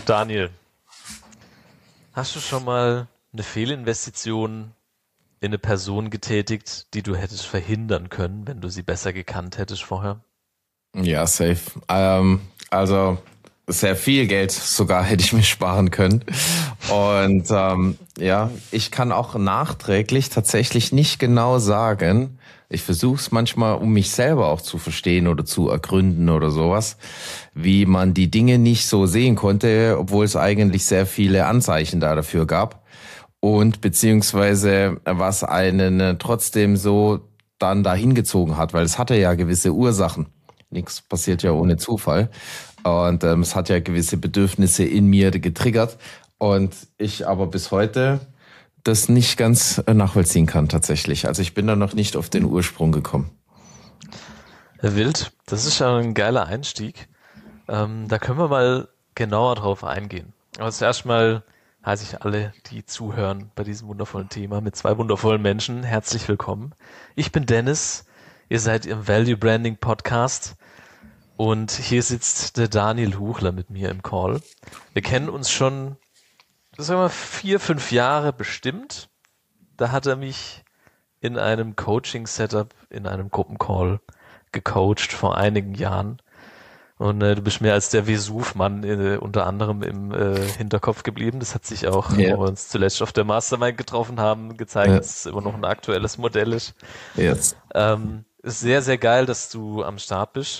Daniel, hast du schon mal eine Fehlinvestition in eine Person getätigt, die du hättest verhindern können, wenn du sie besser gekannt hättest vorher? Ja, safe. Also sehr viel Geld sogar hätte ich mir sparen können. Und ja, ich kann auch nachträglich tatsächlich nicht genau sagen. Ich versuche es manchmal, um mich selber auch zu verstehen oder zu ergründen oder sowas, wie man die Dinge nicht so sehen konnte, obwohl es eigentlich sehr viele Anzeichen dafür gab. Und beziehungsweise was einen trotzdem so dann dahin gezogen hat, weil es hatte ja gewisse Ursachen. Nichts passiert ja ohne Zufall. Und es hat ja gewisse Bedürfnisse in mir getriggert. Und ich aber bis heute das nicht ganz nachvollziehen kann tatsächlich. Also ich bin da noch nicht auf den Ursprung gekommen. Herr Wild, das ist ja ein geiler Einstieg. Da können wir mal genauer drauf eingehen. Aber zuerst mal heiße ich alle, die zuhören bei diesem wundervollen Thema mit zwei wundervollen Menschen. Herzlich willkommen. Ich bin Dennis. Ihr seid im Value Branding Podcast. Und hier sitzt der Daniel Huchler mit mir im Call. Wir kennen uns schon, sagen wir mal, 4, 5 Jahre bestimmt. Da hat er mich in einem Coaching-Setup, in einem Gruppencall gecoacht vor einigen Jahren. Und du bist mir als der Vesuv-Mann unter anderem im Hinterkopf geblieben. Das hat sich auch, Ja. wo wir uns zuletzt auf der Mastermind getroffen haben, gezeigt, Ja. dass es immer noch ein aktuelles Modell ist. Jetzt. Ist sehr, sehr geil, dass du am Start bist.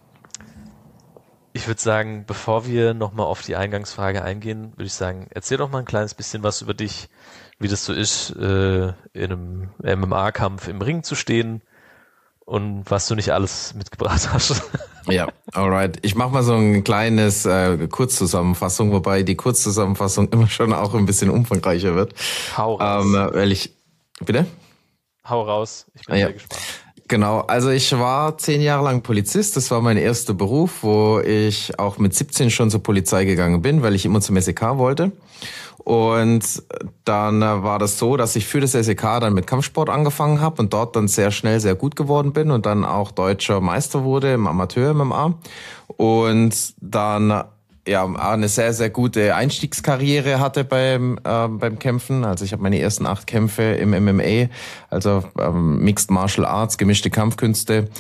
Ich würde sagen, bevor wir nochmal auf die Eingangsfrage eingehen, würde ich sagen, erzähl doch mal ein kleines bisschen was über dich, wie das so ist, in einem MMA-Kampf im Ring zu stehen und was du nicht alles mitgebracht hast. Ja, alright. Ich mache mal so ein kleines Kurzzusammenfassung, wobei die Kurzzusammenfassung immer schon auch ein bisschen umfangreicher wird. Hau raus. Bitte? Hau raus. Ich bin sehr gespannt. Genau, also ich war 10 Jahre lang Polizist, das war mein erster Beruf, wo ich auch mit 17 schon zur Polizei gegangen bin, weil ich immer zum SEK wollte. Und dann war das so, dass ich für das SEK dann mit Kampfsport angefangen habe und dort dann sehr schnell sehr gut geworden bin und dann auch deutscher Meister wurde im Amateur-MMA. Und dann eine sehr, sehr gute Einstiegskarriere hatte beim Kämpfen. Also ich habe meine ersten 8 Kämpfe im MMA, also Mixed Martial Arts, gemischte Kampfkünste,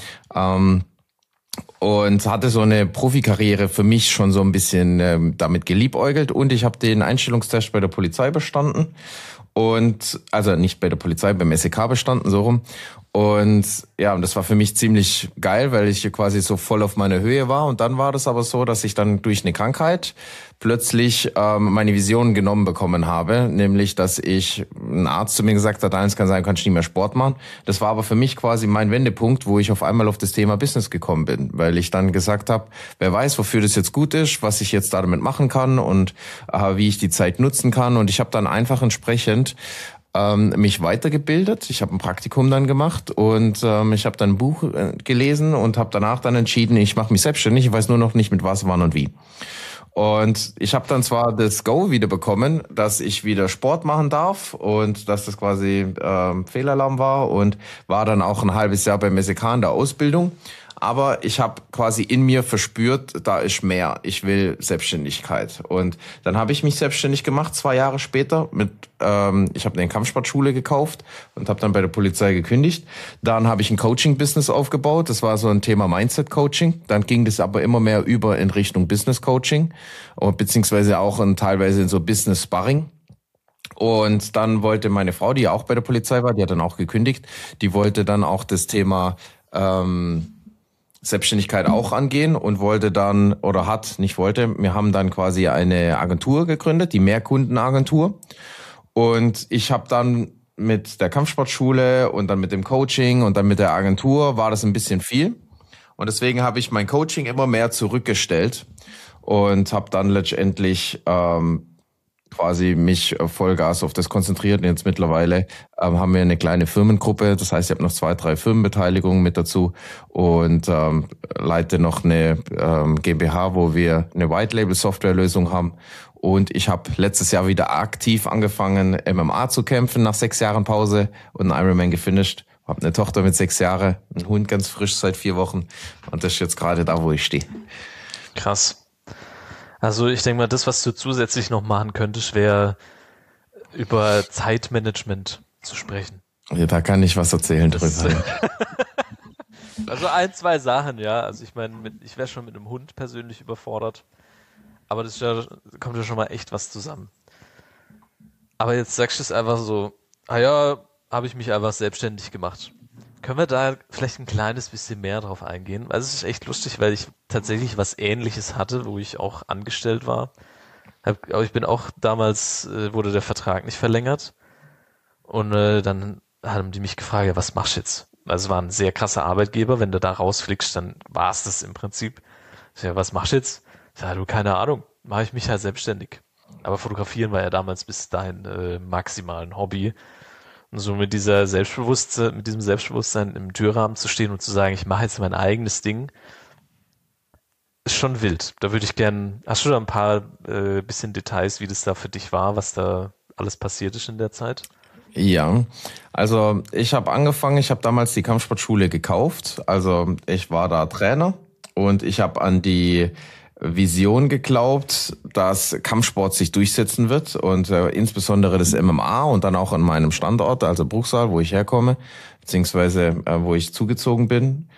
und hatte so eine Profikarriere für mich schon so ein bisschen damit geliebäugelt. Und ich habe den Einstellungstest bei der Polizei bestanden. Und also nicht bei der Polizei, beim SEK bestanden, so rum. Und ja, und das war für mich ziemlich geil, weil ich quasi so voll auf meiner Höhe war. Und dann war das aber so, dass ich dann durch eine Krankheit plötzlich meine Vision genommen bekommen habe, nämlich, dass ein Arzt zu mir gesagt hat, eins kann sein, du kannst nicht mehr Sport machen. Das war aber für mich quasi mein Wendepunkt, wo ich auf einmal auf das Thema Business gekommen bin, weil ich dann gesagt habe, wer weiß, wofür das jetzt gut ist, was ich jetzt damit machen kann und wie ich die Zeit nutzen kann. Und ich habe dann einfach entsprechend mich weitergebildet. Ich habe ein Praktikum dann gemacht und ich habe dann ein Buch gelesen und habe danach dann entschieden, ich mache mich selbstständig, ich weiß nur noch nicht mit was, wann und wie. Und ich habe dann zwar das Go wieder bekommen, dass ich wieder Sport machen darf und dass das quasi Fehlalarm war und war dann auch ein halbes Jahr beim SEK in der Ausbildung. Aber ich habe quasi in mir verspürt, da ist mehr. Ich will Selbstständigkeit. Und dann habe ich mich selbstständig gemacht, 2 Jahre später. Ich habe eine Kampfsportschule gekauft und habe dann bei der Polizei gekündigt. Dann habe ich ein Coaching-Business aufgebaut. Das war so ein Thema Mindset-Coaching. Dann ging das aber immer mehr über in Richtung Business-Coaching, beziehungsweise auch teilweise in so Business-Sparring. Und dann wollte meine Frau, die ja auch bei der Polizei war, die hat dann auch gekündigt, die wollte dann auch das Thema Selbstständigkeit auch angehen und wir haben dann quasi eine Agentur gegründet, die Mehrkundenagentur. Und ich habe dann mit der Kampfsportschule und dann mit dem Coaching und dann mit der Agentur war das ein bisschen viel. Und deswegen habe ich mein Coaching immer mehr zurückgestellt und habe dann letztendlich quasi mich Vollgas auf das konzentriert. Und jetzt mittlerweile haben wir eine kleine Firmengruppe. Das heißt, ich habe noch 2, 3 Firmenbeteiligungen mit dazu und leite noch eine GmbH, wo wir eine White-Label-Software-Lösung haben. Und ich habe letztes Jahr wieder aktiv angefangen, MMA zu kämpfen nach 6 Jahren Pause und einen Ironman gefinisht. Habe eine Tochter mit 6 Jahren, einen Hund ganz frisch seit 4 Wochen und das ist jetzt gerade da, wo ich stehe. Krass. Also ich denke mal, das, was du zusätzlich noch machen könntest, wäre über Zeitmanagement zu sprechen. Ja, da kann ich was erzählen Das ist, drüber. Ja. also ein, zwei Sachen, ja. Also ich meine, ich wäre schon mit einem Hund persönlich überfordert, aber das ist ja, kommt ja schon mal echt was zusammen. Aber jetzt sagst du es einfach so, ah ja, habe ich mich einfach selbstständig gemacht. Können wir da vielleicht ein kleines bisschen mehr drauf eingehen? Weil es ist echt lustig, weil ich tatsächlich was Ähnliches hatte, wo ich auch angestellt war. Aber ich bin auch damals, wurde der Vertrag nicht verlängert. Und dann haben die mich gefragt, ja, was machst du jetzt? Also es war ein sehr krasser Arbeitgeber. Wenn du da rausfliegst, dann war es das im Prinzip. Ich sag, ja, was machst du jetzt? Ich sag, du, keine Ahnung. Mache ich mich halt selbstständig. Aber fotografieren war ja damals bis dahin maximal ein Hobby. Und so mit diesem Selbstbewusstsein im Türrahmen zu stehen und zu sagen, ich mache jetzt mein eigenes Ding, ist schon wild. Da würde ich gern, hast du da ein paar bisschen Details, wie das da für dich war, was da alles passiert ist in der Zeit? Ja, also ich habe angefangen, ich habe damals die Kampfsportschule gekauft. Also ich war da Trainer und ich habe an die Vision geglaubt, dass Kampfsport sich durchsetzen wird und insbesondere das MMA und dann auch an meinem Standort, also Bruchsal, wo ich herkomme, beziehungsweise wo ich zugezogen bin.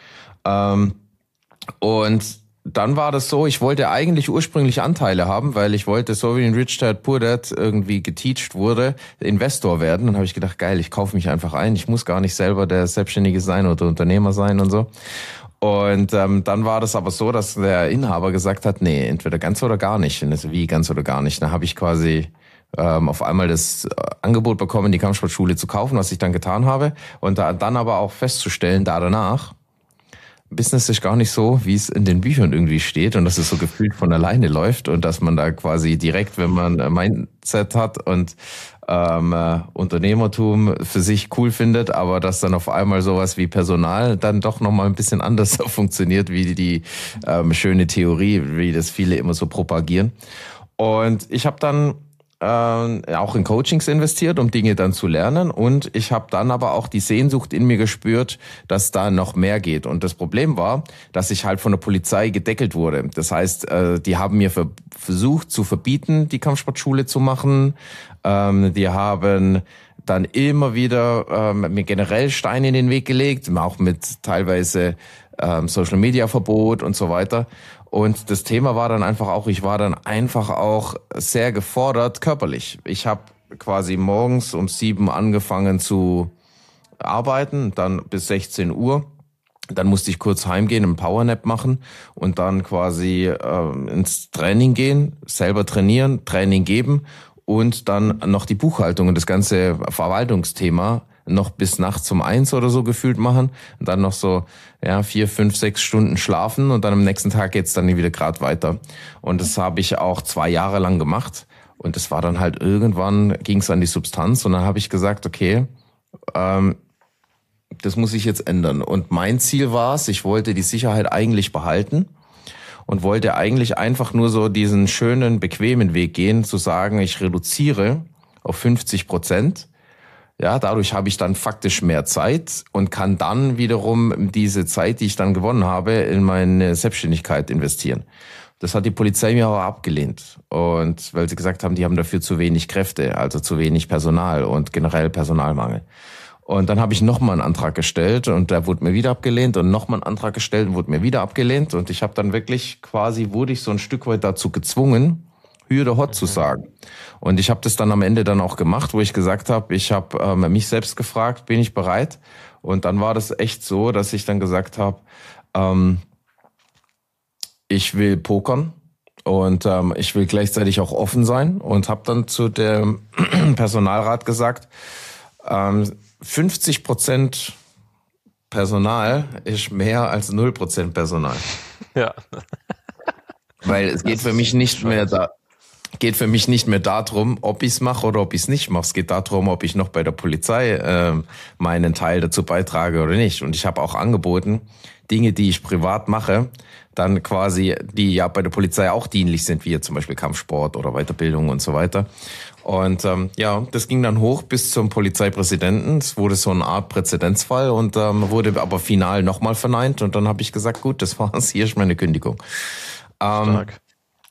Und dann war das so, ich wollte eigentlich ursprünglich Anteile haben, weil ich wollte, so wie in Rich Dad Poor Dad irgendwie geteacht wurde, Investor werden. Dann habe ich gedacht, geil, ich kaufe mich einfach ein. Ich muss gar nicht selber der Selbstständige sein oder Unternehmer sein und so. Und dann war das aber so, dass der Inhaber gesagt hat, nee, entweder ganz oder gar nicht. Und das, wie ganz oder gar nicht. Da habe ich quasi auf einmal das Angebot bekommen, die Kampfsportschule zu kaufen, was ich dann getan habe. Und dann aber auch festzustellen, danach, Business ist gar nicht so, wie es in den Büchern irgendwie steht und dass es so gefühlt von alleine läuft und dass man da quasi direkt, wenn man ein Mindset hat und Unternehmertum für sich cool findet, aber dass dann auf einmal sowas wie Personal dann doch nochmal ein bisschen anders funktioniert, wie die schöne Theorie, wie das viele immer so propagieren. Und ich habe dann auch in Coachings investiert, um Dinge dann zu lernen. Und ich habe dann aber auch die Sehnsucht in mir gespürt, dass da noch mehr geht. Und das Problem war, dass ich halt von der Polizei gedeckelt wurde. Das heißt, die haben mir versucht zu verbieten, die Kampfsportschule zu machen. Die haben dann immer wieder mir generell Steine in den Weg gelegt, auch mit teilweise Social-Media-Verbot und so weiter. Und das Thema war dann einfach auch, ich war dann einfach auch sehr gefordert körperlich. Ich habe quasi morgens um 7 angefangen zu arbeiten, dann bis 16 Uhr. Dann musste ich kurz heimgehen, einen Powernap machen und dann quasi ins Training gehen, selber trainieren, Training geben und dann noch die Buchhaltung und das ganze Verwaltungsthema noch bis nachts um 1 oder so gefühlt machen und dann noch so 4, 5, 6 Stunden schlafen und dann am nächsten Tag geht's dann wieder grad weiter. Und das habe ich auch 2 Jahre lang gemacht und das war dann halt irgendwann ging's an die Substanz und dann habe ich gesagt, okay, das muss ich jetzt ändern. Und mein Ziel war es, ich wollte die Sicherheit eigentlich behalten und wollte eigentlich einfach nur so diesen schönen, bequemen Weg gehen, zu sagen, ich reduziere auf 50%. Ja, dadurch habe ich dann faktisch mehr Zeit und kann dann wiederum diese Zeit, die ich dann gewonnen habe, in meine Selbstständigkeit investieren. Das hat die Polizei mir aber abgelehnt. Und weil sie gesagt haben, die haben dafür zu wenig Kräfte, also zu wenig Personal und generell Personalmangel. Und dann habe ich nochmal einen Antrag gestellt und der wurde mir wieder abgelehnt und nochmal einen Antrag gestellt und wurde mir wieder abgelehnt. Und ich habe dann wirklich wurde ich so ein Stück weit dazu gezwungen, Hü oder Hot zu sagen. Und ich habe das dann am Ende dann auch gemacht, wo ich gesagt habe, ich habe mich selbst gefragt, bin ich bereit? Und dann war das echt so, dass ich dann gesagt habe, ich will pokern und ich will gleichzeitig auch offen sein und habe dann zu dem Personalrat gesagt, 50% Personal ist mehr als 0% Personal. Ja. Weil es geht für mich nicht mehr darum, ob ich es mache oder ob ich es nicht mache. Es geht darum, ob ich noch bei der Polizei meinen Teil dazu beitrage oder nicht. Und ich habe auch angeboten, Dinge, die ich privat mache, dann quasi, die ja bei der Polizei auch dienlich sind, wie jetzt zum Beispiel Kampfsport oder Weiterbildung und so weiter. Und das ging dann hoch bis zum Polizeipräsidenten. Es wurde so eine Art Präzedenzfall und wurde aber final nochmal verneint. Und dann habe ich gesagt, gut, das war's, hier ist meine Kündigung. Stark.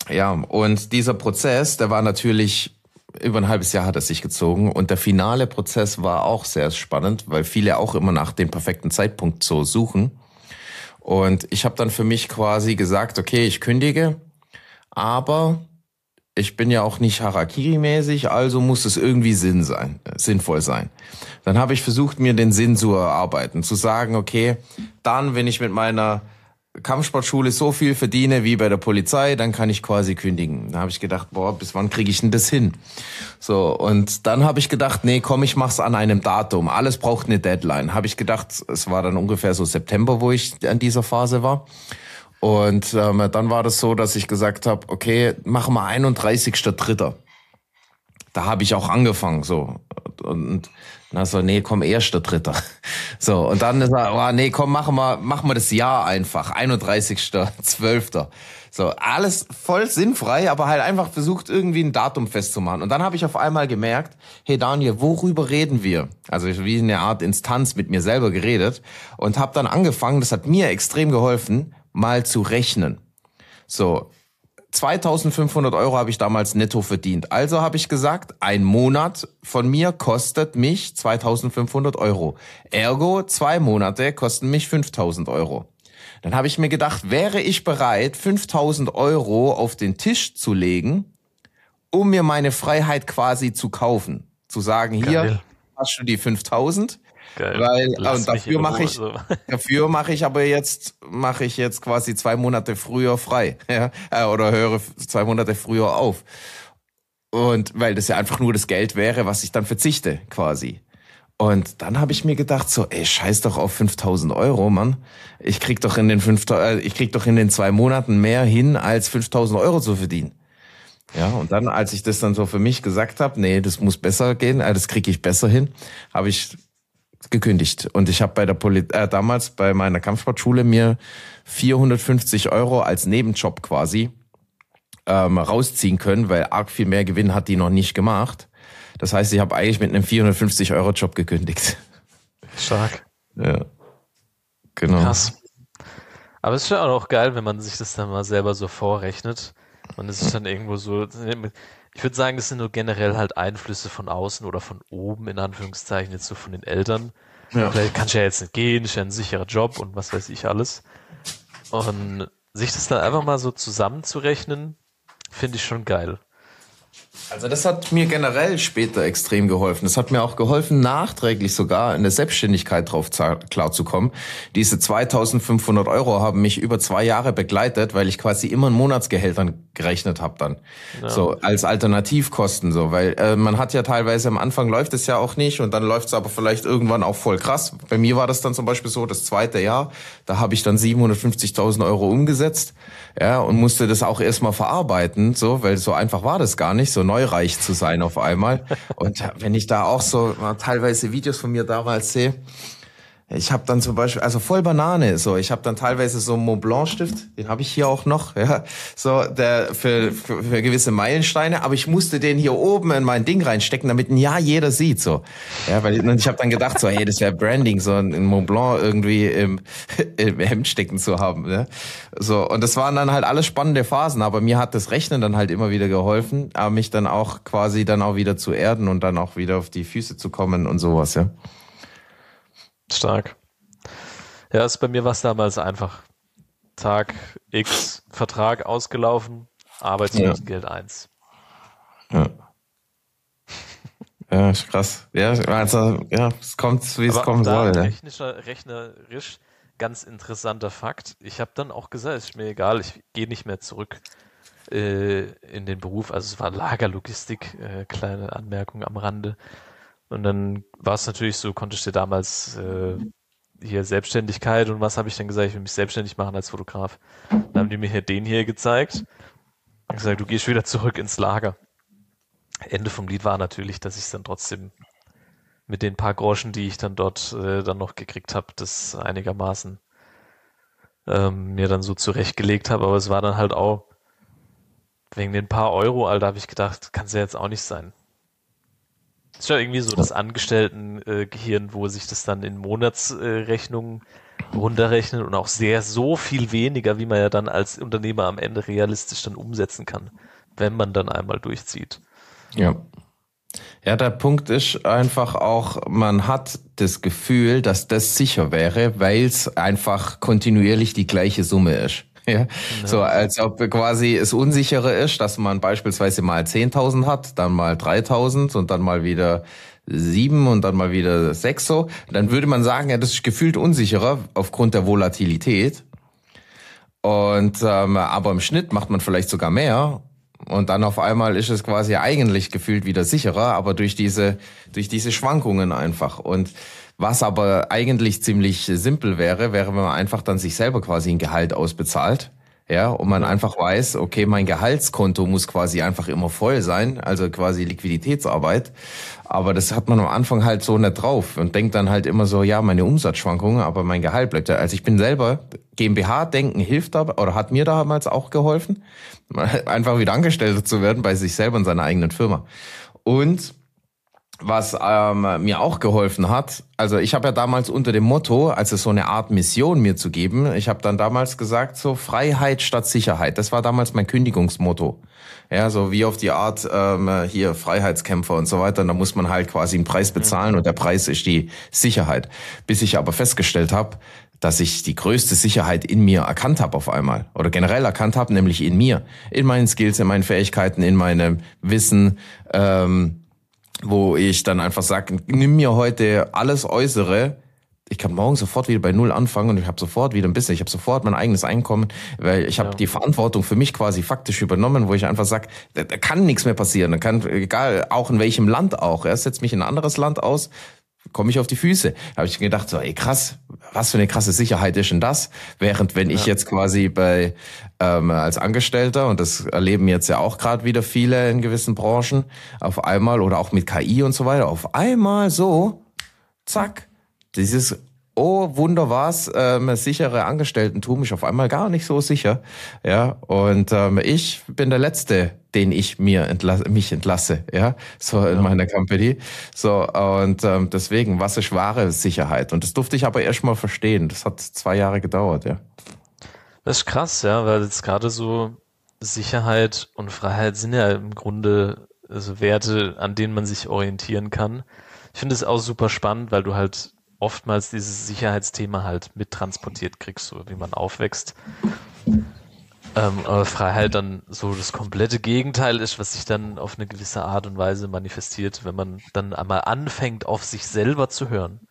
Ja, und dieser Prozess, der war natürlich über ein halbes Jahr hat er sich gezogen und der finale Prozess war auch sehr spannend, weil viele auch immer nach dem perfekten Zeitpunkt so suchen. Und ich habe dann für mich quasi gesagt, okay, ich kündige, aber ich bin ja auch nicht Harakiri-mäßig, also muss es irgendwie sinnvoll sein. Dann habe ich versucht, mir den Sinn zu erarbeiten, zu sagen, okay, dann, wenn ich mit meiner Kampfsportschule so viel verdiene wie bei der Polizei, dann kann ich quasi kündigen. Da habe ich gedacht, boah, bis wann kriege ich denn das hin? So, und dann habe ich gedacht, nee, komm, ich mach's an einem Datum. Alles braucht eine Deadline. Habe ich gedacht, es war dann ungefähr so September, wo ich an dieser Phase war. Und dann war das so, dass ich gesagt habe, okay, machen wir 31.3. Da habe ich auch angefangen, so. Und na so, nee, komm, 1.3. So, und dann ist er, oh, nee, komm, machen wir das Jahr einfach, 31.12. So, alles voll sinnfrei, aber halt einfach versucht, irgendwie ein Datum festzumachen. Und dann habe ich auf einmal gemerkt, hey Daniel, worüber reden wir? Also wie eine Art Instanz mit mir selber geredet und habe dann angefangen, das hat mir extrem geholfen, mal zu rechnen. So, 2.500 Euro habe ich damals netto verdient. Also habe ich gesagt, ein Monat von mir kostet mich 2.500 Euro. Ergo, 2 Monate kosten mich 5.000 Euro. Dann habe ich mir gedacht, wäre ich bereit, 5.000 Euro auf den Tisch zu legen, um mir meine Freiheit quasi zu kaufen. Zu sagen, hier hast du die 5.000. Geil. Weil Lass und dafür mache ich so. dafür mache ich aber jetzt quasi 2 Monate früher frei, ja, oder höre 2 Monate früher auf. Und weil das ja einfach nur das Geld wäre, was ich dann verzichte quasi. Und dann habe ich mir gedacht so, ey, scheiß doch auf 5.000 Euro, Mann. Ich krieg doch in den 2 Monaten mehr hin, als 5.000 Euro zu verdienen. Ja, und dann, als ich das dann so für mich gesagt habe, nee, das muss besser gehen, das kriege ich besser hin, habe ich gekündigt. Und ich habe bei der damals bei meiner Kampfsportschule mir 450 Euro als Nebenjob quasi rausziehen können, weil arg viel mehr Gewinn hat die noch nicht gemacht. Das heißt, ich habe eigentlich mit einem 450-Euro-Job gekündigt. Stark. Ja, genau. Krass. Aber es ist ja auch geil, wenn man sich das dann mal selber so vorrechnet. Und es ist dann irgendwo so, ich würde sagen, das sind nur generell halt Einflüsse von außen oder von oben, in Anführungszeichen, jetzt so von den Eltern. Ja. Vielleicht kannst du ja jetzt nicht gehen, ist ja ein sicherer Job und was weiß ich alles. Und sich das dann einfach mal so zusammenzurechnen, finde ich schon geil. Also das hat mir generell später extrem geholfen. Das hat mir auch geholfen, nachträglich sogar in der Selbstständigkeit drauf klarzukommen. Diese 2.500 Euro haben mich über 2 Jahre begleitet, weil ich quasi immer in Monatsgehältern gerechnet habe dann. Ja. So als Alternativkosten so, weil man hat ja teilweise am Anfang läuft es ja auch nicht und dann läuft es aber vielleicht irgendwann auch voll krass. Bei mir war das dann zum Beispiel so, das 2. Jahr, da habe ich dann 750.000 Euro umgesetzt, ja, und musste das auch erstmal verarbeiten, so, weil so einfach war das gar nicht, so neureich zu sein auf einmal. Und wenn ich da auch so teilweise Videos von mir damals sehe, ich habe dann zum Beispiel, also voll Banane, so, ich habe dann teilweise so einen Mont Blanc Stift, den habe ich hier auch noch, ja, so, der für gewisse Meilensteine, aber ich musste den hier oben in mein Ding reinstecken, damit ihn ja jeder sieht, so, ja, weil ich habe dann gedacht, so, hey, das wäre Branding, so einen Mont Blanc irgendwie im Hemd stecken zu haben, ne, so, und das waren dann halt alles spannende Phasen, aber mir hat das Rechnen dann halt immer wieder geholfen, aber mich dann auch quasi dann auch wieder zu erden und dann auch wieder auf die Füße zu kommen und sowas, ja. Stark. Ja, bei mir war es damals einfach Tag X, Vertrag ausgelaufen, Arbeitslosengeld 1. Ja. Ja, ist krass. Ja, also, ja, es kommt, wie es kommen soll. Rechnerisch ganz interessanter Fakt. Ich habe dann auch gesagt, ist mir egal, ich gehe nicht mehr zurück in den Beruf. Also es war Lagerlogistik, kleine Anmerkung am Rande. Und dann war es natürlich so, konnte ich dir damals hier Selbstständigkeit und was habe ich dann gesagt, ich will mich selbstständig machen als Fotograf. Dann haben die mir hier den hier gezeigt und gesagt, du gehst wieder zurück ins Lager. Ende vom Lied war natürlich, dass ich dann trotzdem mit den paar Groschen, die ich dann dort dann noch gekriegt habe, das einigermaßen mir dann so zurechtgelegt habe. Aber es war dann halt auch wegen den paar Euro, Alter, habe ich gedacht, kann es ja jetzt auch nicht sein. Das ist ja irgendwie so das Angestellten-Gehirn, wo sich das dann in Monatsrechnungen runterrechnen und auch so viel weniger, wie man ja dann als Unternehmer am Ende realistisch dann umsetzen kann, wenn man dann einmal durchzieht. Ja. Ja, der Punkt ist einfach auch, man hat das Gefühl, dass das sicher wäre, weil es einfach kontinuierlich die gleiche Summe ist. Ja, so als ob quasi es unsicherer ist, dass man beispielsweise mal 10.000 hat, dann mal 3.000 und dann mal wieder 7 und dann mal wieder 6 so. Dann würde man sagen, ja, das ist gefühlt unsicherer aufgrund der Volatilität. Und aber im Schnitt macht man vielleicht sogar mehr. Und dann auf einmal ist es quasi eigentlich gefühlt wieder sicherer, aber durch diese Schwankungen einfach. Und was aber eigentlich ziemlich simpel wäre, wenn man einfach dann sich selber quasi ein Gehalt ausbezahlt. Ja, und man einfach weiß, okay, mein Gehaltskonto muss quasi einfach immer voll sein, also quasi Liquiditätsarbeit. Aber das hat man am Anfang halt so nicht drauf und denkt dann halt immer so, ja, meine Umsatzschwankungen, aber mein Gehalt bleibt ja. Also ich bin selber, GmbH-Denken hilft da, oder hat mir damals auch geholfen, einfach wieder Angestellter zu werden bei sich selber in seiner eigenen Firma. Und was mir auch geholfen hat, also ich habe ja damals unter dem Motto, also so eine Art Mission mir zu geben, ich habe dann damals gesagt, so Freiheit statt Sicherheit. Das war damals mein Kündigungsmotto. Ja, so wie auf die Art hier Freiheitskämpfer und so weiter. Und da muss man halt quasi einen Preis bezahlen und der Preis ist die Sicherheit. Bis ich aber festgestellt habe, dass ich die größte Sicherheit in mir erkannt habe auf einmal oder generell erkannt habe, nämlich in mir, in meinen Skills, in meinen Fähigkeiten, in meinem Wissen, wo ich dann einfach sage, nimm mir heute alles Äußere, ich kann morgen sofort wieder bei Null anfangen und ich habe sofort wieder ein bisschen, ich habe sofort mein eigenes Einkommen, weil ich habe die Verantwortung für mich quasi faktisch übernommen, wo ich einfach sage, da kann nichts mehr passieren, da kann, egal, auch in welchem Land auch, setzt mich in ein anderes Land aus, komme ich auf die Füße. Da habe ich gedacht, so, ey krass, was für eine krasse Sicherheit ist denn das? Während wenn ich jetzt quasi bei als Angestellter, und das erleben jetzt ja auch gerade wieder viele in gewissen Branchen, auf einmal oder auch mit KI und so weiter, auf einmal so, zack, dieses oh Wunder was, sichere Angestelltentum ist auf einmal gar nicht so sicher. Ja, und ich bin der Letzte, den ich mich entlasse, ja, so in meiner Company. So, und deswegen, was ist wahre Sicherheit? Und das durfte ich aber erst mal verstehen. Das hat 2 Jahre gedauert, ja. Das ist krass, ja, weil jetzt gerade so Sicherheit und Freiheit sind ja im Grunde also Werte, an denen man sich orientieren kann. Ich finde es auch super spannend, weil du halt oftmals dieses Sicherheitsthema halt mittransportiert kriegst, so wie man aufwächst. Aber Freiheit dann so das komplette Gegenteil ist, was sich dann auf eine gewisse Art und Weise manifestiert, wenn man dann einmal anfängt, auf sich selber zu hören.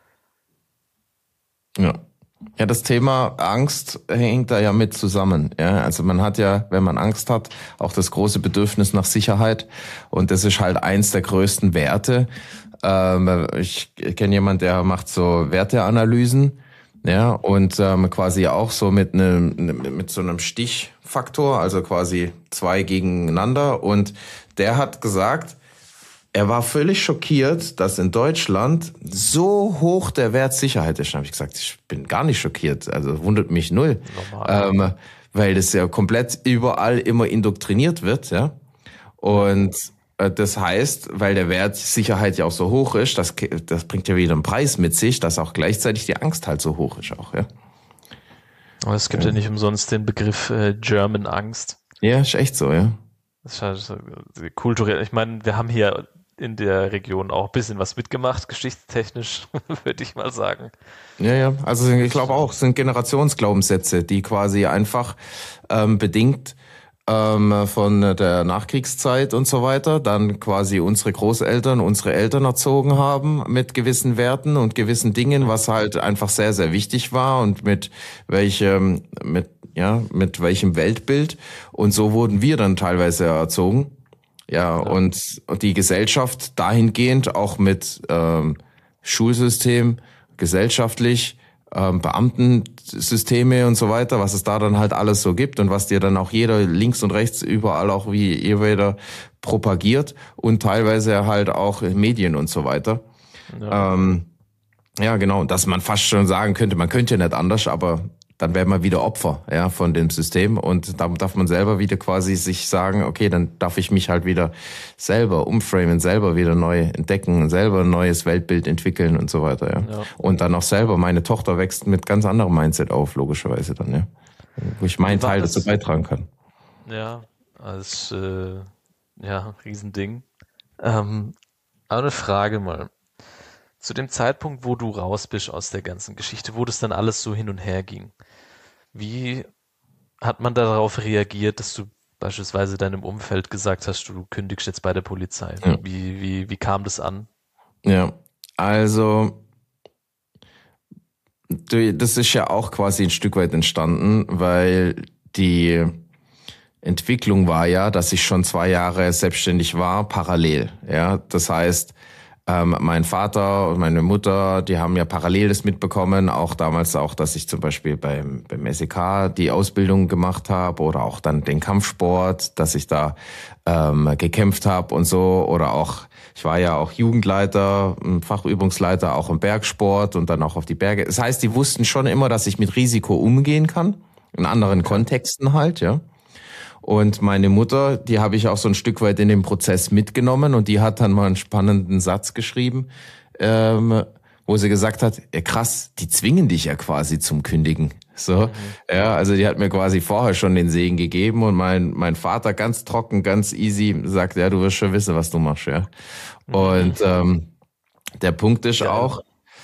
Ja. Ja, das Thema Angst hängt da ja mit zusammen. Ja, also man hat ja, wenn man Angst hat, auch das große Bedürfnis nach Sicherheit. Und das ist halt eins der größten Werte. Ich kenne jemanden, der macht so Werteanalysen. Ja, und quasi auch so mit so einem Stichfaktor, also quasi 2 gegeneinander. Und der hat gesagt, er war völlig schockiert, dass in Deutschland so hoch der Wert Sicherheit ist. Dann habe ich gesagt, ich bin gar nicht schockiert, also wundert mich null, weil das ja komplett überall immer indoktriniert wird, ja. Und das heißt, weil der Wert Sicherheit ja auch so hoch ist, das bringt ja wieder einen Preis mit sich, dass auch gleichzeitig die Angst halt so hoch ist auch, ja. Aber es gibt ja nicht umsonst den Begriff German Angst. Ja, ist echt so, ja. Das ist halt so kulturell. Ich meine, wir haben hier in der Region auch ein bisschen was mitgemacht, geschichtstechnisch, würde ich mal sagen. Ja, also ich glaube auch, es sind Generationsglaubenssätze, die quasi einfach bedingt von der Nachkriegszeit und so weiter, dann quasi unsere Großeltern, unsere Eltern erzogen haben mit gewissen Werten und gewissen Dingen, was halt einfach sehr, sehr wichtig war und mit welchem Weltbild. Und so wurden wir dann teilweise erzogen. Ja, und die Gesellschaft dahingehend auch mit Schulsystem, gesellschaftlich, Beamtensysteme und so weiter, was es da dann halt alles so gibt und was dir dann auch jeder links und rechts überall auch wie jeder propagiert und teilweise halt auch Medien und so weiter. Ja, genau, dass man fast schon sagen könnte, man könnte ja nicht anders, aber dann wäre man wieder Opfer, ja, von dem System. Und dann darf man selber wieder quasi sich sagen, okay, dann darf ich mich halt wieder selber umframen, selber wieder neu entdecken, selber ein neues Weltbild entwickeln und so weiter, ja. Und dann auch selber, meine Tochter wächst mit ganz anderem Mindset auf, logischerweise dann, ja. Wo ich meinen Teil dazu beitragen kann. Ja, als Riesending. Aber eine Frage mal. Zu dem Zeitpunkt, wo du raus bist aus der ganzen Geschichte, wo das dann alles so hin und her ging, wie hat man darauf reagiert, dass du beispielsweise deinem Umfeld gesagt hast, du kündigst jetzt bei der Polizei? Ja. Wie kam das an? Ja, also das ist ja auch quasi ein Stück weit entstanden, weil die Entwicklung war ja, dass ich schon 2 Jahre selbstständig war, parallel. Ja, das heißt, mein Vater und meine Mutter, die haben ja parallel das mitbekommen, auch damals auch, dass ich zum Beispiel beim SEK die Ausbildung gemacht habe oder auch dann den Kampfsport, dass ich da gekämpft habe und so, oder auch, ich war ja auch Jugendleiter, Fachübungsleiter, auch im Bergsport und dann auch auf die Berge. Das heißt, die wussten schon immer, dass ich mit Risiko umgehen kann, in anderen Kontexten halt, ja. Und meine Mutter, die habe ich auch so ein Stück weit in den Prozess mitgenommen, und die hat dann mal einen spannenden Satz geschrieben, wo sie gesagt hat, ja, krass, die zwingen dich ja quasi zum Kündigen. So, ja, also die hat mir quasi vorher schon den Segen gegeben, und mein Vater ganz trocken, ganz easy sagt, ja, du wirst schon wissen, was du machst, ja. Und der Punkt ist auch,